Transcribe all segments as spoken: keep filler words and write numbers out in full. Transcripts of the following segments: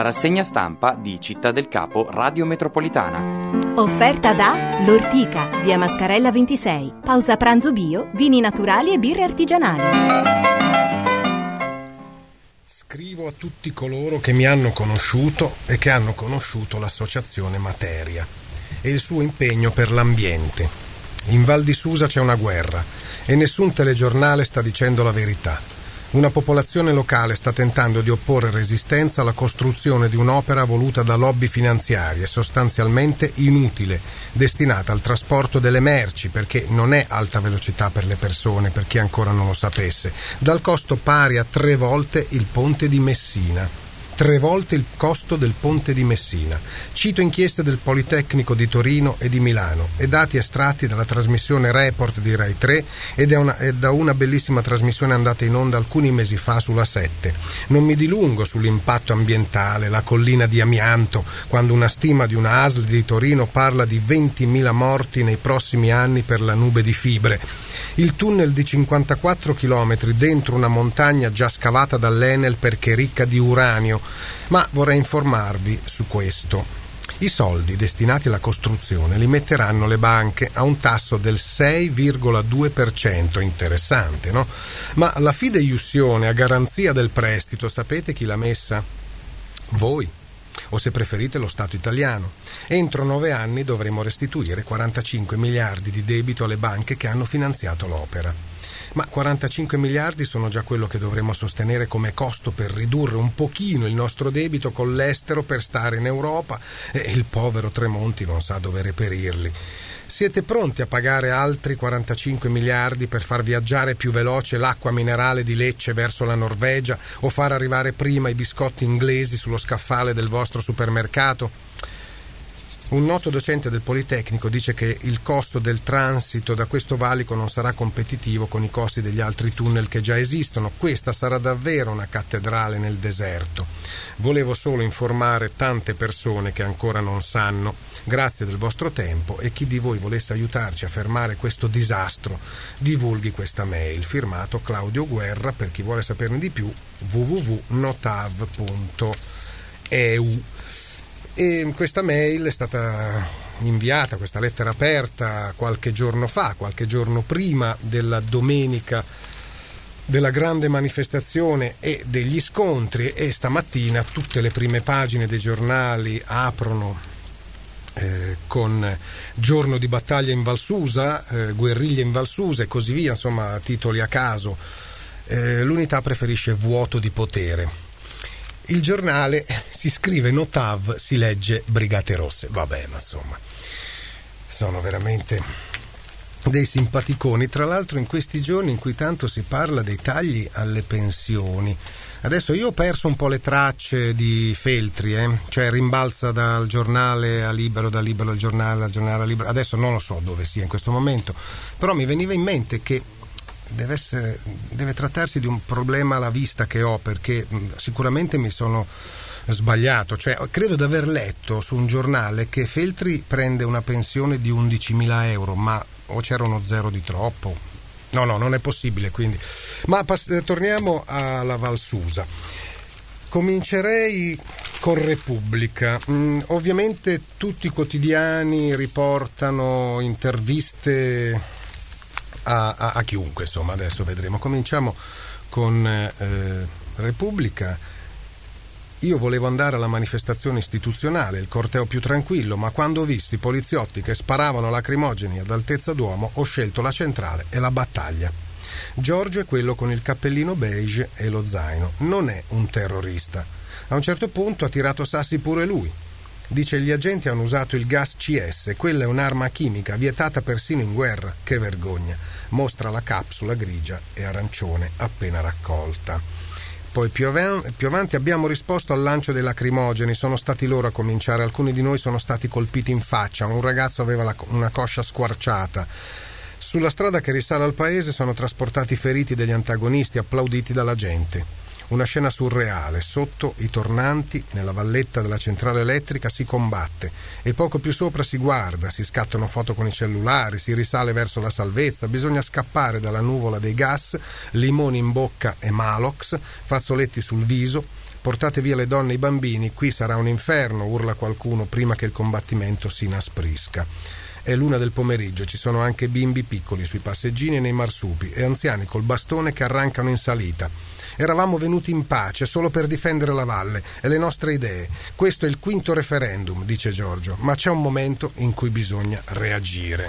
rassegna stampa di Città del Capo Radio Metropolitana. Offerta da L'Ortica, via Mascarella ventisei. Pausa pranzo bio, vini naturali e birre artigianali. Scrivo a tutti coloro che mi hanno conosciuto e che hanno conosciuto l'associazione Materia e il suo impegno per l'ambiente. In Val di Susa c'è una guerra e nessun telegiornale sta dicendo la verità. Una popolazione locale sta tentando di opporre resistenza alla costruzione di un'opera voluta da lobby finanziarie, sostanzialmente inutile, destinata al trasporto delle merci, perché non è alta velocità per le persone, per chi ancora non lo sapesse, dal costo pari a tre volte il ponte di Messina. Tre volte il costo del ponte di Messina. Cito inchieste del Politecnico di Torino e di Milano e dati estratti dalla trasmissione Report di Rai tre ed è, una, è da una bellissima trasmissione andata in onda alcuni mesi fa sulla sette. Non mi dilungo sull'impatto ambientale, la collina di amianto, quando una stima di una A S L di Torino parla di ventimila morti nei prossimi anni per la nube di fibre. Il tunnel di cinquantaquattro chilometri dentro una montagna già scavata dall'Enel perché ricca di uranio, ma vorrei informarvi su questo. I soldi destinati alla costruzione li metteranno le banche a un tasso del sei virgola due per cento, interessante, no? Ma la fideiussione a garanzia del prestito, sapete chi l'ha messa? Voi. O se preferite lo Stato italiano. Entro nove anni dovremo restituire quarantacinque miliardi di debito alle banche che hanno finanziato l'opera. Ma quarantacinque miliardi sono già quello che dovremo sostenere come costo per ridurre un pochino il nostro debito con l'estero per stare in Europa e il povero Tremonti non sa dove reperirli. Siete pronti a pagare altri quarantacinque miliardi per far viaggiare più veloce l'acqua minerale di Lecce verso la Norvegia o far arrivare prima i biscotti inglesi sullo scaffale del vostro supermercato? Un noto docente del Politecnico dice che il costo del transito da questo valico non sarà competitivo con i costi degli altri tunnel che già esistono. Questa sarà davvero una cattedrale nel deserto. Volevo solo informare tante persone che ancora non sanno. Grazie del vostro tempo e chi di voi volesse aiutarci a fermare questo disastro, divulghi questa mail. Firmato Claudio Guerra. Per chi vuole saperne di più, w w w punto notav punto e u. E questa mail è stata inviata, questa lettera aperta, qualche giorno fa, qualche giorno prima della domenica della grande manifestazione e degli scontri, e stamattina tutte le prime pagine dei giornali aprono eh, con giorno di battaglia in Val Susa, eh, guerriglia in Val Susa e così via, insomma titoli a caso. Eh, l'Unità preferisce vuoto di potere. Il giornale si scrive Notav, si legge Brigate Rosse. Vabbè, ma insomma, sono veramente dei simpaticoni. Tra l'altro in questi giorni in cui tanto si parla dei tagli alle pensioni, adesso io ho perso un po' le tracce di Feltri, eh? Cioè rimbalza dal giornale a Libero, da Libero al giornale, dal giornale a Libero. Adesso non lo so dove sia in questo momento, però mi veniva in mente che Deve, essere, deve trattarsi di un problema alla vista che ho, perché sicuramente mi sono sbagliato, cioè credo di aver letto su un giornale che Feltri prende una pensione di undicimila euro, ma o c'era uno zero di troppo, no no non è possibile, quindi ma pass- torniamo alla Val Susa. Comincerei con Repubblica. Mm, ovviamente tutti i quotidiani riportano interviste A, a, a chiunque, insomma, adesso vedremo. Cominciamo con eh, Repubblica. Io volevo andare alla manifestazione istituzionale, il corteo più tranquillo, ma quando ho visto i poliziotti che sparavano lacrimogeni ad altezza d'uomo ho scelto la centrale e la battaglia. Giorgio è quello con il cappellino beige e lo zaino, non è un terrorista. A un certo punto ha tirato sassi pure lui. Dice gli agenti hanno usato il gas C S, quella è un'arma chimica vietata persino in guerra, che vergogna. Mostra la capsula grigia e arancione appena raccolta. Poi più, av- più avanti abbiamo risposto al lancio dei lacrimogeni, sono stati loro a cominciare, alcuni di noi sono stati colpiti in faccia, un ragazzo aveva la, una coscia squarciata. Sulla strada che risale al paese sono trasportati feriti degli antagonisti applauditi dalla gente. Una scena surreale, sotto i tornanti, nella valletta della centrale elettrica si combatte e poco più sopra si guarda, si scattano foto con i cellulari, si risale verso la salvezza, bisogna scappare dalla nuvola dei gas, limoni in bocca e Malox, fazzoletti sul viso, portate via le donne e i bambini, qui sarà un inferno, urla qualcuno prima che il combattimento si inasprisca. È l'una del pomeriggio, ci sono anche bimbi piccoli sui passeggini e nei marsupi e anziani col bastone che arrancano in salita. Eravamo venuti in pace solo per difendere la valle e le nostre idee. Questo è il quinto referendum, dice Giorgio, ma c'è un momento in cui bisogna reagire.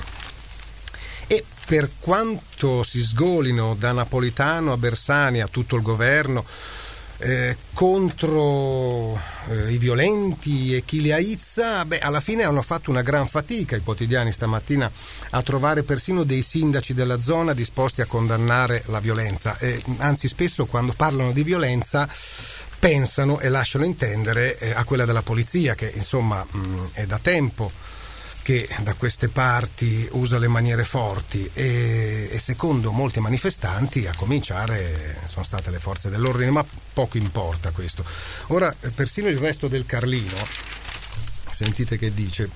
E per quanto si sgolino da Napolitano a Bersani a tutto il governo eh, contro eh, i violenti e chi li aizza, beh, alla fine hanno fatto una gran fatica i quotidiani stamattina a trovare persino dei sindaci della zona disposti a condannare la violenza, e anzi spesso quando parlano di violenza pensano e lasciano intendere eh, a quella della polizia, che insomma mh, è da tempo che da queste parti usa le maniere forti e, e secondo molti manifestanti a cominciare sono state le forze dell'ordine, ma poco importa questo. Ora persino il resto del Carlino, sentite che dice: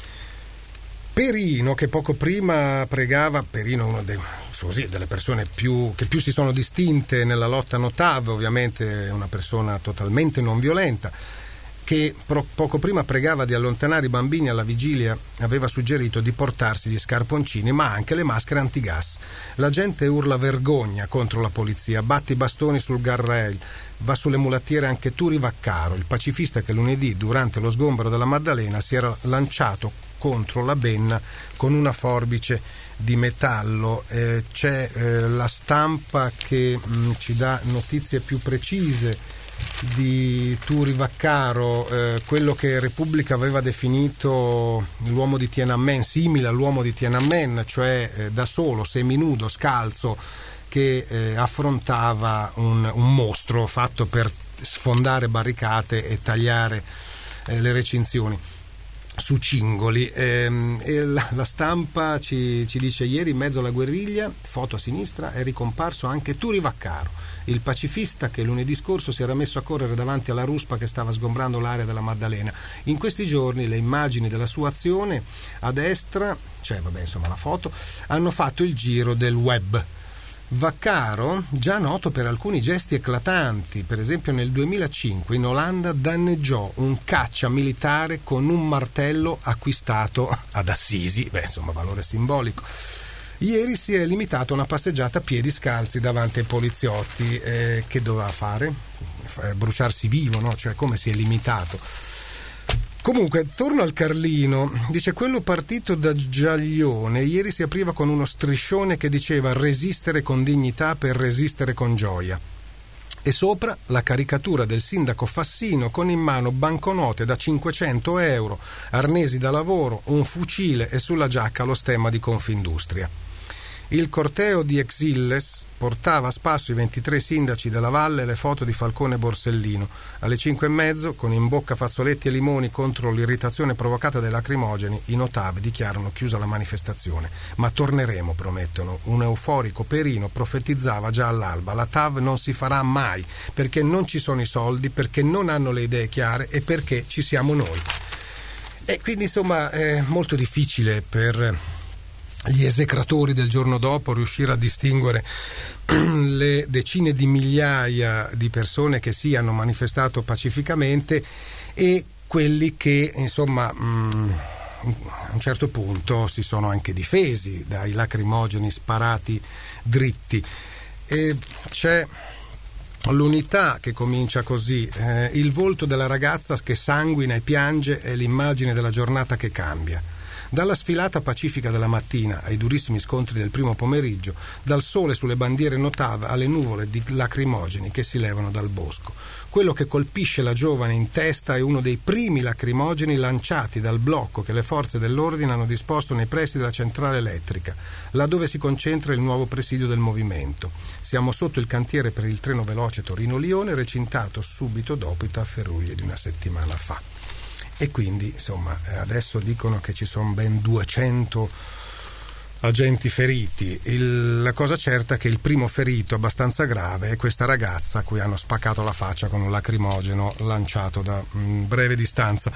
Perino, che poco prima pregava, Perino uno dei, così, delle persone più, che più si sono distinte nella lotta Notav, ovviamente una persona totalmente non violenta, che pro, poco prima pregava di allontanare i bambini alla vigilia, aveva suggerito di portarsi gli scarponcini ma anche le maschere antigas. La gente urla vergogna contro la polizia, batte i bastoni sul guardrail, va sulle mulattiere anche Turi Vaccaro, il pacifista che lunedì durante lo sgombero della Maddalena si era lanciato contro la Benna con una forbice di metallo. Eh, c'è eh, la Stampa che mh, ci dà notizie più precise di Turi Vaccaro, eh, quello che Repubblica aveva definito l'uomo di Tiananmen, simile all'uomo di Tiananmen, cioè eh, da solo, seminudo, scalzo, che eh, affrontava un, un mostro fatto per sfondare barricate e tagliare eh, le recinzioni su cingoli. Ehm, e la, la Stampa ci, ci dice: ieri in mezzo alla guerriglia, foto a sinistra, è ricomparso anche Turi Vaccaro, il pacifista che lunedì scorso si era messo a correre davanti alla ruspa che stava sgombrando l'area della Maddalena. In questi giorni le immagini della sua azione a destra, cioè vabbè insomma la foto, hanno fatto il giro del web. Vaccaro, già noto per alcuni gesti eclatanti, per esempio nel duemilacinque in Olanda danneggiò un caccia militare con un martello acquistato ad Assisi, beh insomma valore simbolico. Ieri si è limitato a una passeggiata a piedi scalzi davanti ai poliziotti. Eh, che doveva fare? Eh, bruciarsi vivo, no? Cioè come si è limitato? Comunque, torno al Carlino, dice: quello partito da Giaglione ieri si apriva con uno striscione che diceva resistere con dignità per resistere con gioia. E sopra la caricatura del sindaco Fassino con in mano banconote da cinquecento euro, arnesi da lavoro, un fucile e sulla giacca lo stemma di Confindustria. Il corteo di Exilles portava a spasso i ventitré sindaci della Valle e le foto di Falcone e Borsellino. Alle cinque e mezzo, con in bocca fazzoletti e limoni contro l'irritazione provocata dai lacrimogeni, i Notav dichiarano chiusa la manifestazione. Ma torneremo, promettono. Un euforico Perino profetizzava già all'alba: la T A V non si farà mai, perché non ci sono i soldi, perché non hanno le idee chiare e perché ci siamo noi. E quindi insomma è molto difficile per gli esecratori del giorno dopo riuscire a distinguere le decine di migliaia di persone che si hanno manifestato pacificamente e quelli che insomma mh, a un certo punto si sono anche difesi dai lacrimogeni sparati dritti. E c'è l'Unità che comincia così: eh, il volto della ragazza che sanguina e piange è l'immagine della giornata che cambia. Dalla sfilata pacifica della mattina ai durissimi scontri del primo pomeriggio, dal sole sulle bandiere Notav alle nuvole di lacrimogeni che si levano dal bosco. Quello che colpisce la giovane in testa è uno dei primi lacrimogeni lanciati dal blocco che le forze dell'ordine hanno disposto nei pressi della centrale elettrica, laddove si concentra il nuovo presidio del movimento. Siamo sotto il cantiere per il treno veloce Torino-Lione, recintato subito dopo i tafferugli di una settimana fa. E quindi insomma adesso dicono che ci sono ben duecento agenti feriti. Il, la cosa certa è che il primo ferito abbastanza grave è questa ragazza a cui hanno spaccato la faccia con un lacrimogeno lanciato da mh, breve distanza.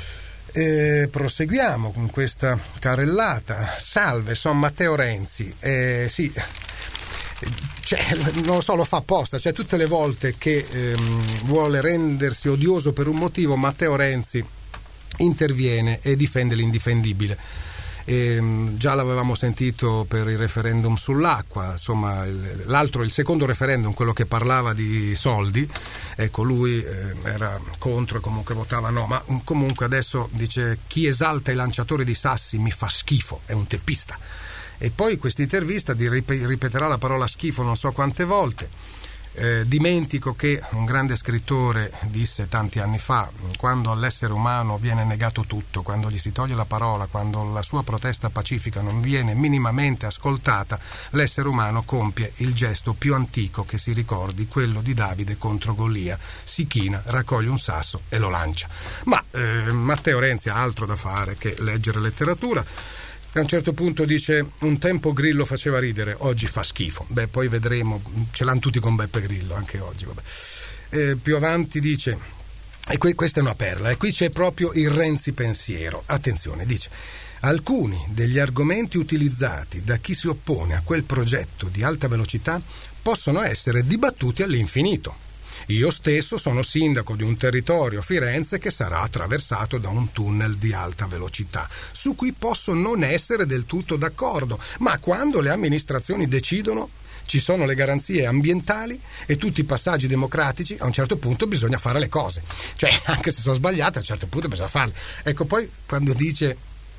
E proseguiamo con questa carrellata. Salve, sono Matteo Renzi. Eh, sì, cioè, non lo so, lo fa apposta, cioè tutte le volte che ehm, vuole rendersi odioso per un motivo, Matteo Renzi interviene e difende l'indifendibile. E, già l'avevamo sentito per il referendum sull'acqua, insomma l'altro, il secondo referendum, quello che parlava di soldi, ecco, lui eh, era contro e comunque votava no, ma comunque adesso dice: chi esalta i lanciatori di sassi mi fa schifo, è un teppista. E poi questa intervista di ripeterà la parola schifo non so quante volte. Eh, dimentico che un grande scrittore disse tanti anni fa: quando all'essere umano viene negato tutto, quando gli si toglie la parola, quando la sua protesta pacifica non viene minimamente ascoltata, l'essere umano compie il gesto più antico che si ricordi, quello di Davide contro Golia. Si china, raccoglie un sasso e lo lancia. Ma eh, Matteo Renzi ha altro da fare che leggere letteratura. A un certo punto dice: un tempo Grillo faceva ridere, oggi fa schifo. Beh, poi vedremo, ce l'hanno tutti con Beppe Grillo anche oggi, vabbè. Eh, più avanti dice, e qui, questa è una perla, e qui c'è proprio il Renzi pensiero. Attenzione, dice: alcuni degli argomenti utilizzati da chi si oppone a quel progetto di alta velocità possono essere dibattuti all'infinito. Io stesso sono sindaco di un territorio, Firenze, che sarà attraversato da un tunnel di alta velocità, su cui posso non essere del tutto d'accordo, ma quando le amministrazioni decidono, ci sono le garanzie ambientali e tutti i passaggi democratici, a un certo punto bisogna fare le cose. Cioè, anche se sono sbagliate, a un certo punto bisogna farle. Ecco, poi quando dice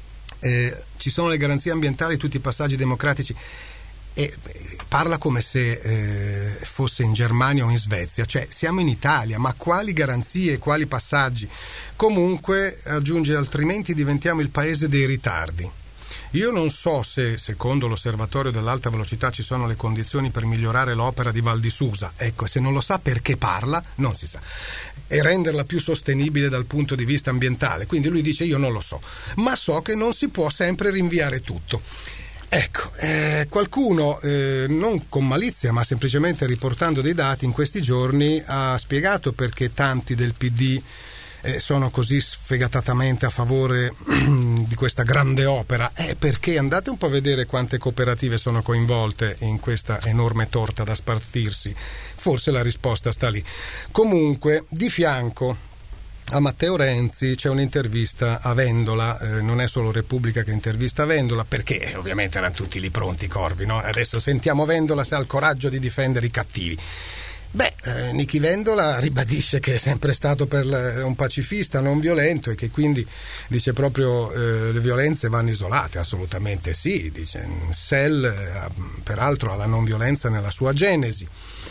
eh, ci sono le garanzie ambientali e tutti i passaggi democratici, e parla come se eh, fosse in Germania o in Svezia, cioè siamo in Italia, ma quali garanzie, quali passaggi? Comunque aggiunge: altrimenti diventiamo il paese dei ritardi. Io non so se secondo l'osservatorio dell'alta velocità ci sono le condizioni per migliorare l'opera di Val di Susa, ecco, se non lo sa perché parla, non si sa, e renderla più sostenibile dal punto di vista ambientale. Quindi lui dice: io non lo so, ma so che non si può sempre rinviare tutto. Ecco, eh, qualcuno, eh, non con malizia ma semplicemente riportando dei dati, in questi giorni ha spiegato perché tanti del P D eh, sono così sfegatatamente a favore di questa grande opera. È eh, perché andate un po' a vedere quante cooperative sono coinvolte in questa enorme torta da spartirsi. Forse la risposta sta lì. Comunque, di fianco a Matteo Renzi c'è un'intervista a Vendola, eh, non è solo Repubblica che intervista Vendola, perché eh, ovviamente erano tutti lì pronti i corvi, no? Adesso sentiamo Vendola se ha il coraggio di difendere i cattivi. Beh, eh, Nichi Vendola ribadisce che è sempre stato per la, un pacifista non violento e che quindi dice proprio eh, le violenze vanno isolate. Assolutamente sì, dice S E L eh, peraltro ha la non violenza nella sua genesi,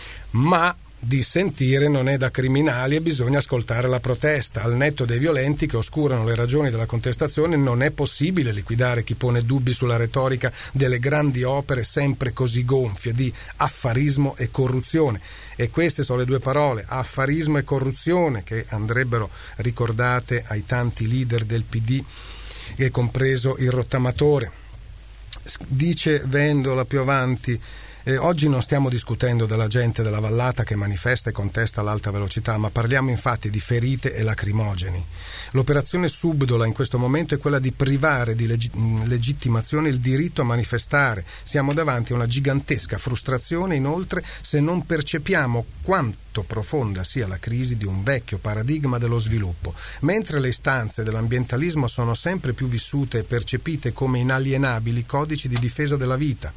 ma dissentire non è da criminali e bisogna ascoltare la protesta. Al netto dei violenti che oscurano le ragioni della contestazione, non è possibile liquidare chi pone dubbi sulla retorica delle grandi opere sempre così gonfie di affarismo e corruzione. E queste sono le due parole, affarismo e corruzione, che andrebbero ricordate ai tanti leader del P D, e compreso il rottamatore. Dice Vendola più avanti: Eh, oggi non stiamo discutendo della gente della vallata che manifesta e contesta l'alta velocità, ma parliamo infatti di ferite e lacrimogeni. L'operazione subdola in questo momento è quella di privare di leggi- legittimazione il diritto a manifestare. Siamo davanti a una gigantesca frustrazione, inoltre, se non percepiamo quanto profonda sia la crisi di un vecchio paradigma dello sviluppo. Mentre le istanze dell'ambientalismo sono sempre più vissute e percepite come inalienabili codici di difesa della vita.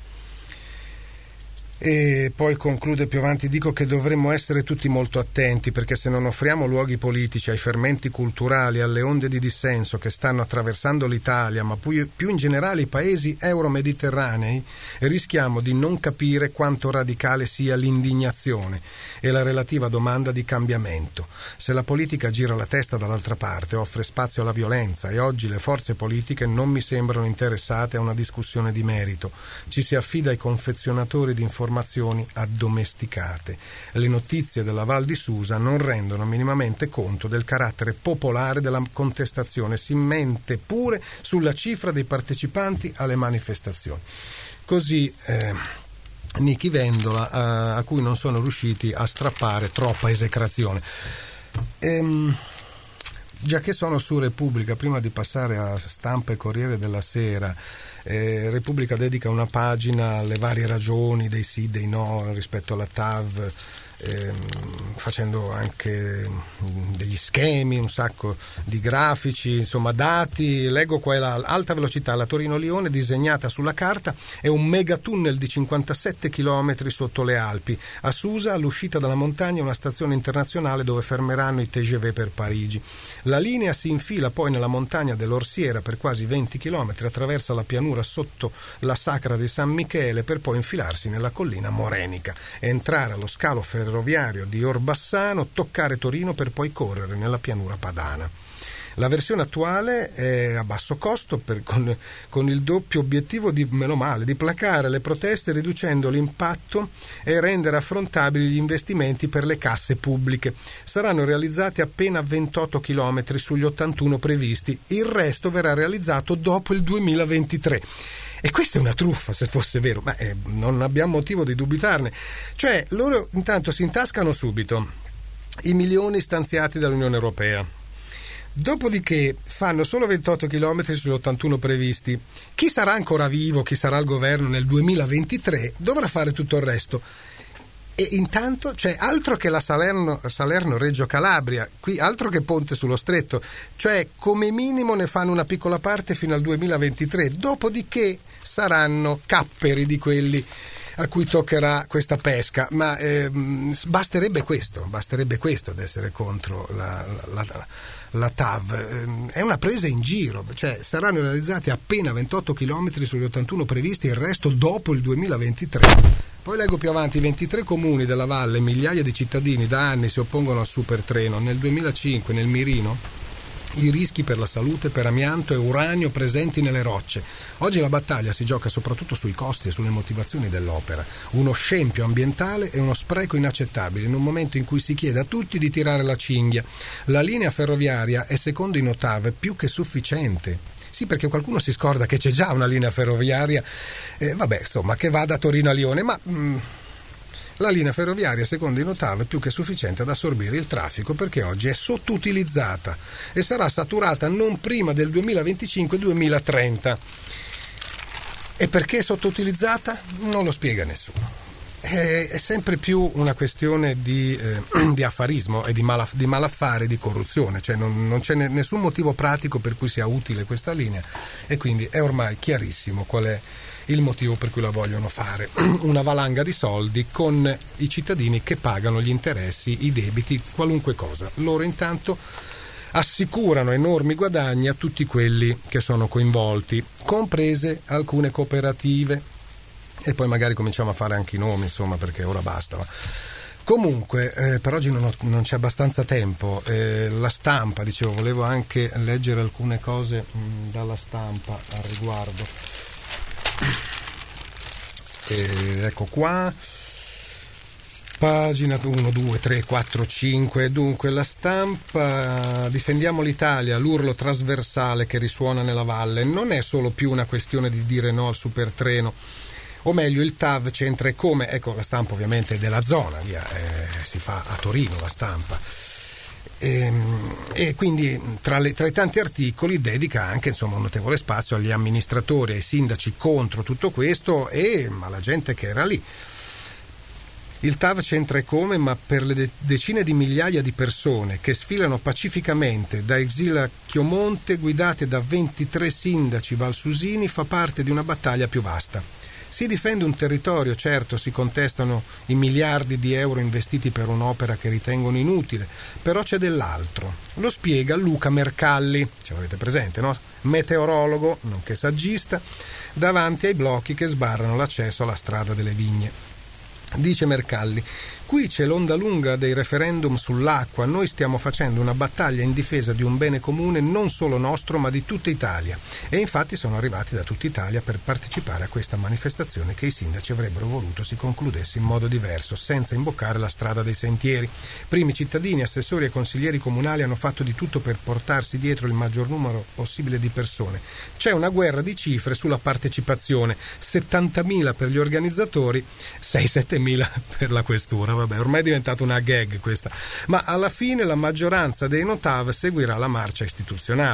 E poi conclude più avanti: dico che dovremmo essere tutti molto attenti, perché se non offriamo luoghi politici ai fermenti culturali, alle onde di dissenso che stanno attraversando l'Italia, ma più, più in generale i paesi euro-mediterranei, rischiamo di non capire quanto radicale sia l'indignazione e la relativa domanda di cambiamento. Se la politica gira la testa dall'altra parte, offre spazio alla violenza, e oggi le forze politiche non mi sembrano interessate a una discussione di merito. Ci si affida ai confezionatori di informazioni addomesticate. Le notizie della Val di Susa non rendono minimamente conto del carattere popolare della contestazione, si mente pure sulla cifra dei partecipanti alle manifestazioni. Così eh, Nichi Vendola, a, a cui non sono riusciti a strappare troppa esecrazione. Ehm, già che sono su Repubblica, prima di passare a Stampa e Corriere della Sera, Eh, Repubblica dedica una pagina alle varie ragioni dei sì, dei no rispetto alla T A V, ehm, facendo anche degli schemi, un sacco di grafici, insomma dati. Leggo qua la alta velocità, la Torino-Lione disegnata sulla carta è un megatunnel di cinquantasette chilometri sotto le Alpi. A Susa, all'uscita dalla montagna, una stazione internazionale dove fermeranno i T G V per Parigi. La linea si infila poi nella montagna dell'Orsiera per quasi venti chilometri, attraversa la pianura sotto la Sacra di San Michele per poi infilarsi nella collina morenica, entrare allo scalo ferroviario di Orbassano, toccare Torino per poi correre nella pianura padana. La versione attuale è a basso costo per, con, con il doppio obiettivo di, meno male, di placare le proteste riducendo l'impatto e rendere affrontabili gli investimenti per le casse pubbliche. Saranno realizzati appena ventotto chilometri sugli ottantuno previsti, il resto verrà realizzato dopo il duemilaventitré. E questa è una truffa, se fosse vero, ma eh, non abbiamo motivo di dubitarne. Cioè, loro intanto si intascano subito i milioni stanziati dall'Unione Europea. Dopodiché fanno solo ventotto chilometri sugli ottantuno previsti. Chi sarà ancora vivo, chi sarà al governo nel duemilaventitré, dovrà fare tutto il resto. E intanto, cioè, altro che la Salerno, Salerno-Reggio Calabria, qui altro che ponte sullo stretto, cioè come minimo ne fanno una piccola parte fino al duemilaventitré, dopodiché saranno capperi di quelli a cui toccherà questa pesca, ma ehm, basterebbe questo, basterebbe questo ad essere contro la, la, la, la T A V. È una presa in giro, cioè saranno realizzati appena ventotto chilometri sugli ottantuno previsti, il resto dopo il duemilaventitré. Poi leggo più avanti, ventitré comuni della valle, migliaia di cittadini da anni si oppongono al supertreno. Nel duemilacinque nel mirino i rischi per la salute per amianto e uranio presenti nelle rocce. Oggi la battaglia si gioca soprattutto sui costi e sulle motivazioni dell'opera. Uno scempio ambientale e uno spreco inaccettabile in un momento in cui si chiede a tutti di tirare la cinghia. La linea ferroviaria è, secondo i Notav, più che sufficiente. Sì, perché qualcuno si scorda che c'è già una linea ferroviaria, eh, vabbè, insomma, che va da Torino a Lione, ma mh, la linea ferroviaria, secondo i Notav, è più che sufficiente ad assorbire il traffico perché oggi è sottoutilizzata e sarà saturata non prima del duemilaventicinque duemilatrenta. E perché è sottoutilizzata? Non lo spiega nessuno. È, è sempre più una questione di, eh, di affarismo e di, mala, di malaffare, di corruzione, cioè non, non c'è ne, nessun motivo pratico per cui sia utile questa linea e quindi è ormai chiarissimo qual è il motivo per cui la vogliono fare. Una valanga di soldi con i cittadini che pagano gli interessi, i debiti, qualunque cosa. Loro intanto assicurano enormi guadagni a tutti quelli che sono coinvolti, comprese alcune cooperative. E poi magari cominciamo a fare anche i nomi, insomma, perché ora basta. Ma comunque, eh, per oggi non, ho, non c'è abbastanza tempo. Eh, la stampa, dicevo, volevo anche leggere alcune cose mh, dalla stampa al riguardo. Eh, ecco qua, pagina uno, due, tre, quattro, cinque. Dunque, la stampa, difendiamo l'Italia, l'urlo trasversale che risuona nella valle. Non è solo più una questione di dire no al supertreno, o meglio il T A V c'entra e come. Ecco, la stampa ovviamente è della zona, via, eh, si fa a Torino la stampa. E, e quindi tra, le, tra i tanti articoli dedica anche, insomma, un notevole spazio agli amministratori, ai sindaci contro tutto questo e alla gente che era lì. Il T A V c'entra e come, ma per le de- decine di migliaia di persone che sfilano pacificamente da Exila Chiomonte, guidate da ventitré sindaci valsusini, fa parte di una battaglia più vasta. Si difende un territorio, certo, si contestano i miliardi di euro investiti per un'opera che ritengono inutile, però c'è dell'altro. Lo spiega Luca Mercalli, ce l'avete presente, no? Meteorologo, nonché saggista, davanti ai blocchi che sbarrano l'accesso alla strada delle vigne. Dice Mercalli: qui c'è l'onda lunga dei referendum sull'acqua, noi stiamo facendo una battaglia in difesa di un bene comune non solo nostro ma di tutta Italia, e infatti sono arrivati da tutta Italia per partecipare a questa manifestazione che i sindaci avrebbero voluto si concludesse in modo diverso, senza imboccare la strada dei sentieri. Primi cittadini, assessori e consiglieri comunali hanno fatto di tutto per portarsi dietro il maggior numero possibile di persone. C'è una guerra di cifre sulla partecipazione, settantamila per gli organizzatori, sei sette mila per la questura. Vabbè, ormai è diventata una gag questa, ma alla fine la maggioranza dei Notav seguirà la marcia istituzionale.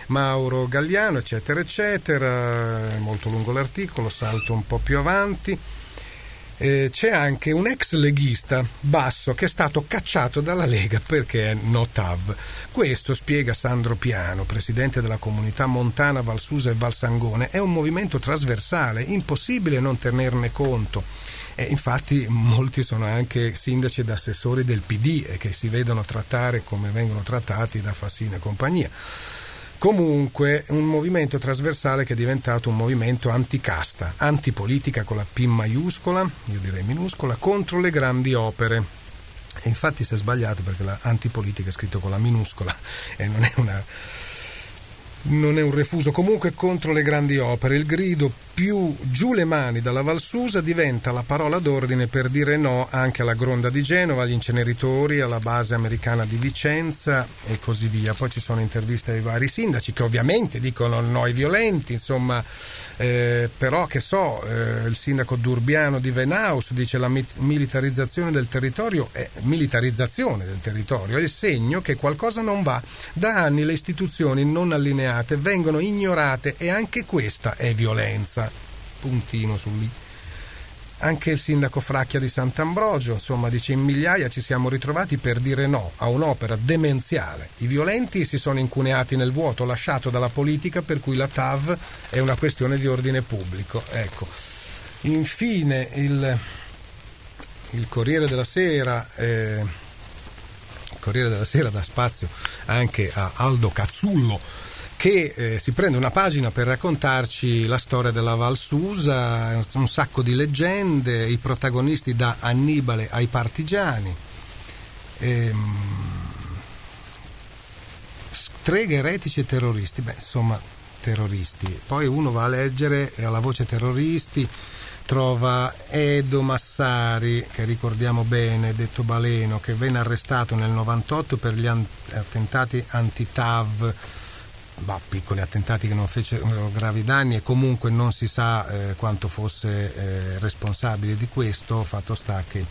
Mauro Galliano, eccetera eccetera. È molto lungo l'articolo, salto un po' più avanti. Eh, c'è anche un ex leghista, Basso, che è stato cacciato dalla Lega perché è no T A V. Questo, spiega Sandro Piano, presidente della comunità montana Valsusa e Valsangone, è un movimento trasversale, impossibile non tenerne conto. E infatti molti sono anche sindaci ed assessori del P D e che si vedono trattare come vengono trattati da Fassino e compagnia. Comunque un movimento trasversale che è diventato un movimento anticasta, antipolitica con la P maiuscola, io direi minuscola, contro le grandi opere. E infatti si è sbagliato perché la antipolitica è scritto con la minuscola e non è una non è un refuso. Comunque contro le grandi opere. Il grido più giù le mani dalla Valsusa diventa la parola d'ordine per dire no anche alla Gronda di Genova, agli inceneritori, alla base americana di Vicenza e così via. Poi ci sono interviste ai vari sindaci che ovviamente dicono no ai violenti, insomma, eh, però che so, eh, il sindaco Durbiano di Venaus dice la mit- militarizzazione del territorio è militarizzazione del territorio, è il segno che qualcosa non va. Da anni le istituzioni non allineate vengono ignorate e anche questa è violenza. Puntino su lì. Anche il sindaco Fracchia di Sant'Ambrogio, insomma, dice in migliaia ci siamo ritrovati per dire no a un'opera demenziale. I violenti si sono incuneati nel vuoto lasciato dalla politica, per cui la T A V è una questione di ordine pubblico. Ecco. Infine il, il Corriere della Sera eh, il Corriere della Sera dà spazio anche a Aldo Cazzullo, che eh, si prende una pagina per raccontarci la storia della Valsusa, un sacco di leggende, i protagonisti da Annibale ai partigiani, ehm, streghe, eretici e terroristi. Beh, insomma, terroristi. Poi uno va a leggere e alla voce terroristi trova Edo Massari, che ricordiamo bene, detto Baleno, che venne arrestato nel novantotto per gli attentati anti-T A V. Bah, piccoli attentati che non fecero gravi danni e comunque non si sa eh, quanto fosse eh, responsabile di questo. Fatto sta che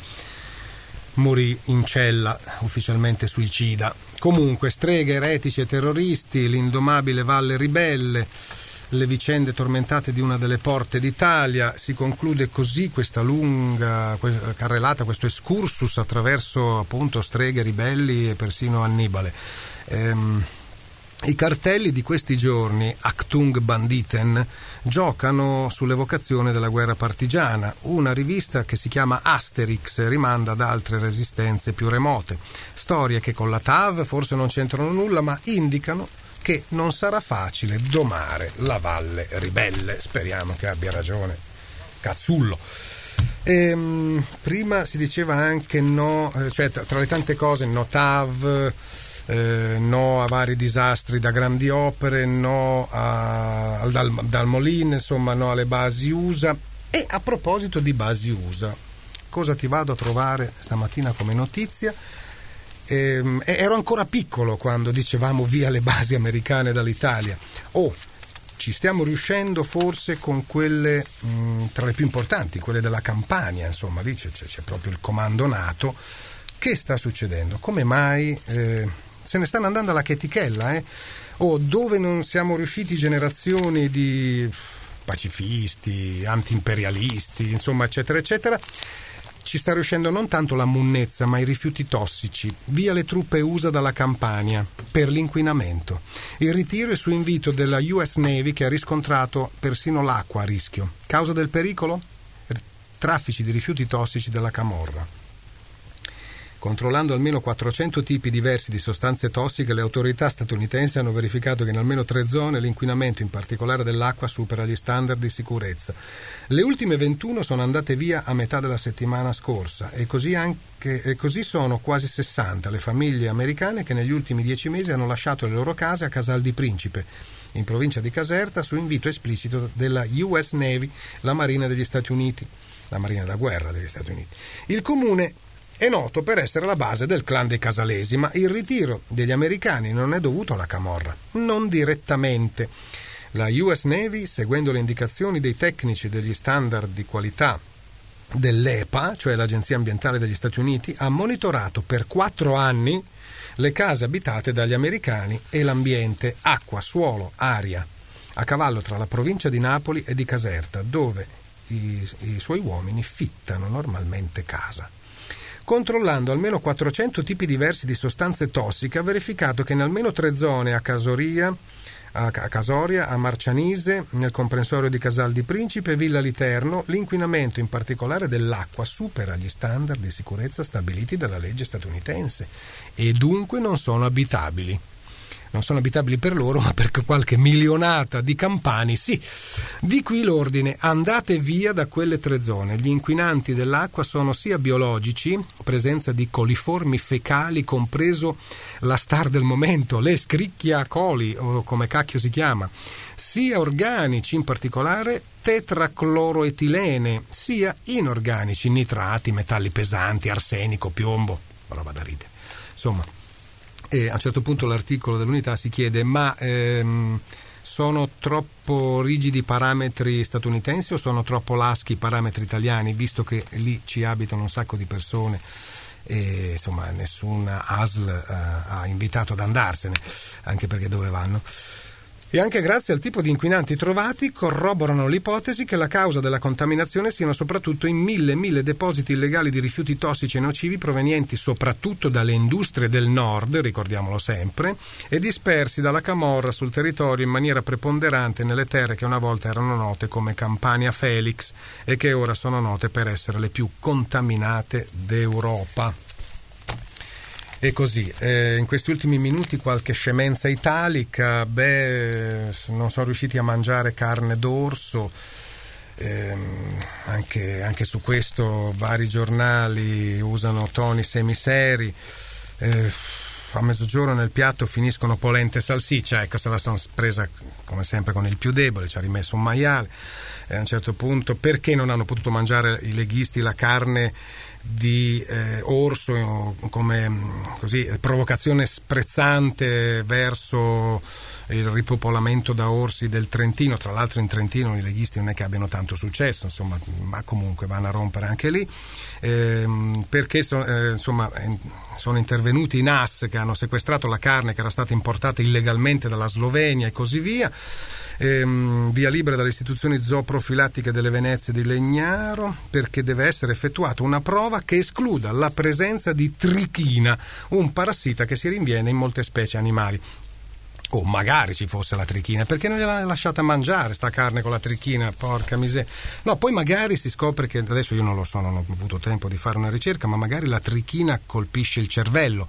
morì in cella, ufficialmente suicida. Comunque streghe, eretici e terroristi, l'indomabile Valle Ribelle, le vicende tormentate di una delle porte d'Italia. Si conclude così questa lunga carrellata, questo excursus attraverso appunto streghe, ribelli e persino Annibale. ehm I cartelli di questi giorni, Achtung Banditen, giocano sull'evocazione della guerra partigiana. Una rivista che si chiama Asterix rimanda ad altre resistenze più remote. Storie che con la T A V forse non c'entrano nulla, ma indicano che non sarà facile domare la Valle Ribelle. Speriamo che abbia ragione Cazzullo. Ehm, prima si diceva anche no, cioè tra le tante cose, no T A V, Eh, no a vari disastri da grandi opere, no a, al Dal, Dalmolin, insomma no alle basi U S A. E a proposito di basi U S A, cosa ti vado a trovare stamattina come notizia? Eh, ero ancora piccolo quando dicevamo via le basi americane dall'Italia. Oh, ci stiamo riuscendo forse con quelle mh, tra le più importanti, quelle della Campania, insomma lì c'è, c'è, c'è proprio il comando NATO. Che sta succedendo? Come mai eh, se ne stanno andando alla chetichella, eh? O dove non siamo riusciti, generazioni di pacifisti, anti-imperialisti, insomma, eccetera, eccetera, ci sta riuscendo non tanto la munnezza, ma i rifiuti tossici. Via le truppe U S A dalla Campania per l'inquinamento. Il ritiro è su invito della U S Navy, che ha riscontrato persino l'acqua a rischio. Causa del pericolo? Traffici di rifiuti tossici della camorra. Controllando almeno quattrocento tipi diversi di sostanze tossiche, le autorità statunitensi hanno verificato che in almeno tre zone l'inquinamento, in particolare dell'acqua, supera gli standard di sicurezza. Le ultime ventuno sono andate via a metà della settimana scorsa e così, anche, e così sono quasi sessanta le famiglie americane che negli ultimi dieci mesi hanno lasciato le loro case a Casal di Principe, in provincia di Caserta, su invito esplicito della U S Navy, la Marina degli Stati Uniti, la Marina da guerra degli Stati Uniti. Il comune è noto per essere la base del clan dei casalesi, ma il ritiro degli americani non è dovuto alla camorra, non direttamente. La U S Navy, seguendo le indicazioni dei tecnici degli standard di qualità dell'E P A, cioè l'Agenzia Ambientale degli Stati Uniti, ha monitorato per quattro anni le case abitate dagli americani e l'ambiente, acqua, suolo, aria, a cavallo tra la provincia di Napoli e di Caserta, dove i, i suoi uomini fittano normalmente casa. Controllando almeno quattrocento tipi diversi di sostanze tossiche, ha verificato che in almeno tre zone, a Casoria, a Casoria, a Marcianise, nel comprensorio di Casal di Principe e Villa Literno, l'inquinamento in particolare dell'acqua supera gli standard di sicurezza stabiliti dalla legge statunitense e dunque non sono abitabili. Non sono abitabili per loro, ma per qualche milionata di campani sì. Di qui l'ordine: andate via da quelle tre zone. Gli inquinanti dell'acqua sono sia biologici, presenza di coliformi fecali, compreso la star del momento, le scricchiacoli, o come cacchio si chiama, sia organici, in particolare tetracloroetilene, sia inorganici, nitrati, metalli pesanti, arsenico, piombo, roba da ridere. Insomma, e a un certo punto l'articolo dell'Unità si chiede: ma ehm, sono troppo rigidi i parametri statunitensi o sono troppo laschi i parametri italiani, visto che lì ci abitano un sacco di persone e insomma nessuna A S L eh, ha invitato ad andarsene, anche perché dove vanno? E anche grazie al tipo di inquinanti trovati corroborano l'ipotesi che la causa della contaminazione siano soprattutto i mille mille depositi illegali di rifiuti tossici e nocivi provenienti soprattutto dalle industrie del nord, ricordiamolo sempre, e dispersi dalla camorra sul territorio in maniera preponderante nelle terre che una volta erano note come Campania Felix e che ora sono note per essere le più contaminate d'Europa. E così, eh, in questi ultimi minuti qualche scemenza italica. Beh, non sono riusciti a mangiare carne d'orso, eh, anche, anche su questo vari giornali usano toni semiseri. Eh, a mezzogiorno nel piatto finiscono polente e salsiccia, ecco, se la sono presa come sempre con il più debole, ci ha rimesso un maiale. E a un certo punto, perché non hanno potuto mangiare i leghisti la carne di eh, orso come così provocazione sprezzante verso il ripopolamento da orsi del Trentino? Tra l'altro in Trentino i leghisti non è che abbiano tanto successo, insomma, ma comunque vanno a rompere anche lì, ehm, perché so, eh, insomma sono intervenuti i N A S che hanno sequestrato la carne che era stata importata illegalmente dalla Slovenia e così via. Ehm, via libera dalle istituzioni zooprofilattiche delle Venezie di Legnaro, perché deve essere effettuata una prova che escluda la presenza di trichina, un parassita che si rinviene in molte specie animali. O oh, magari ci fosse la trichina, perché non gliela lasciata mangiare sta carne con la trichina, porca miseria. No, poi magari si scopre che, adesso io non lo so, non ho avuto tempo di fare una ricerca, ma magari la trichina colpisce il cervello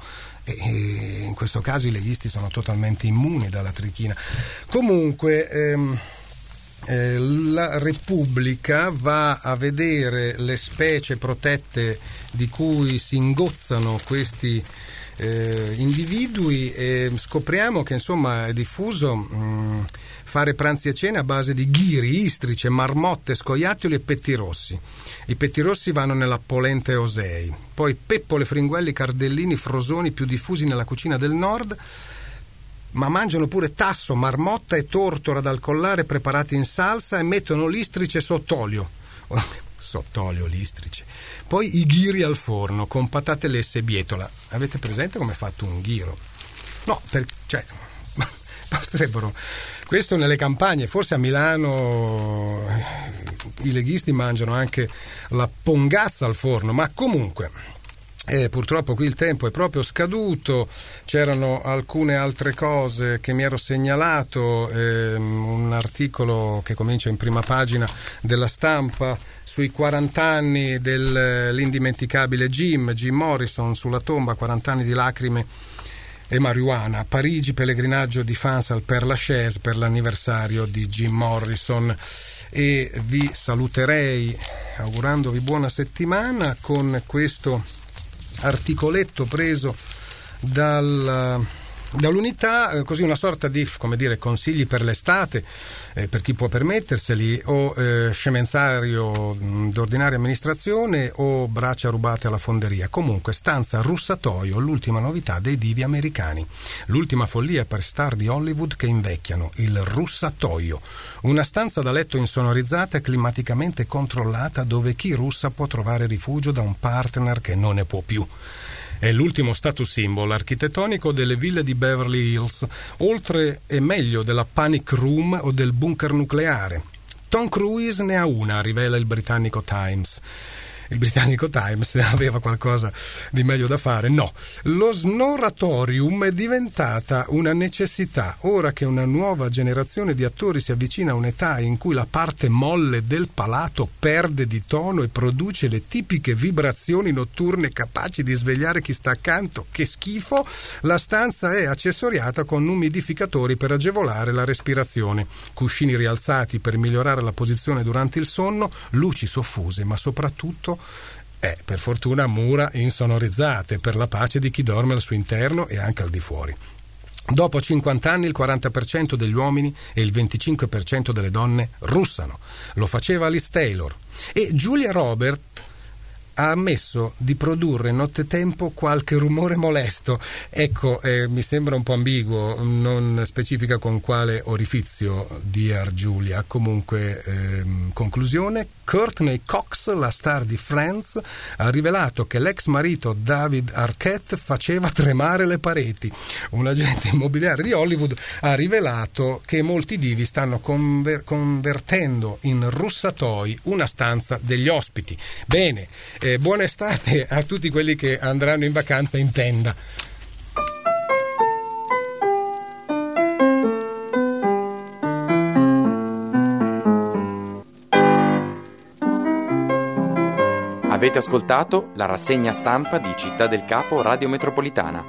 e in questo caso i leghisti sono totalmente immuni dalla trichina. Comunque ehm, eh, la Repubblica va a vedere le specie protette di cui si ingozzano questi eh, individui e scopriamo che insomma è diffuso mh, fare pranzi e cene a base di ghiri, istrice, marmotte, scoiattoli e pettirossi. I pettirossi vanno nella polente Osei, poi peppole, fringuelli, cardellini, frosoni più diffusi nella cucina del nord, ma mangiano pure tasso, marmotta e tortora dal collare preparati in salsa e mettono l'istrice sott'olio. Sott'olio, l'istrice. Poi i ghiri al forno con patate lesse e bietola. Avete presente come è fatto un ghiro? No, per, cioè potrebbero. Questo nelle campagne, forse a Milano i leghisti mangiano anche la pongazza al forno, ma comunque eh, purtroppo qui il tempo è proprio scaduto. C'erano alcune altre cose che mi ero segnalato, ehm, un articolo che comincia in prima pagina della Stampa sui quaranta anni dell'indimenticabile Jim, Jim Morrison, sulla tomba, quaranta anni di lacrime e marijuana. A Parigi, pellegrinaggio di fans al Père Lachaise per l'anniversario di Jim Morrison. E vi saluterei augurandovi buona settimana con questo articoletto preso dal, dall'Unità, così una sorta di, come dire, consigli per l'estate, eh, per chi può permetterseli, o eh, scemenzario d'ordinaria amministrazione o braccia rubate alla fonderia. Comunque, stanza russatoio, l'ultima novità dei divi americani. L'ultima follia per star di Hollywood che invecchiano, il russatoio. Una stanza da letto insonorizzata e climaticamente controllata dove chi russa può trovare rifugio da un partner che non ne può più. È l'ultimo status symbol architettonico delle ville di Beverly Hills, oltre e meglio della panic room o del bunker nucleare. Tom Cruise ne ha una, rivela il britannico Times. Il britannico Times aveva qualcosa di meglio da fare? No. Lo snoratorium è diventata una necessità ora che una nuova generazione di attori si avvicina a un'età in cui la parte molle del palato perde di tono e produce le tipiche vibrazioni notturne capaci di svegliare chi sta accanto. Che schifo! La stanza è accessoriata con umidificatori per agevolare la respirazione, cuscini rialzati per migliorare la posizione durante il sonno, luci soffuse, ma soprattutto è, per fortuna, mura insonorizzate per la pace di chi dorme al suo interno e anche al di fuori. Dopo cinquanta anni il quaranta per cento degli uomini e il venticinque per cento delle donne russano. Lo faceva Liz Taylor. E Julia Roberts ha ammesso di produrre nottetempo qualche rumore molesto. Ecco, eh, mi sembra un po' ambiguo, non specifica con quale orifizio, Dear Julia. Comunque, ehm, conclusione, Courtney Cox, la star di Friends, ha rivelato che l'ex marito David Arquette faceva tremare le pareti. Un agente immobiliare di Hollywood ha rivelato che molti divi stanno conver- convertendo in russatoi una stanza degli ospiti. Bene, Eh, buona estate a tutti quelli che andranno in vacanza in tenda. Avete ascoltato la rassegna stampa di Città del Capo Radio Metropolitana.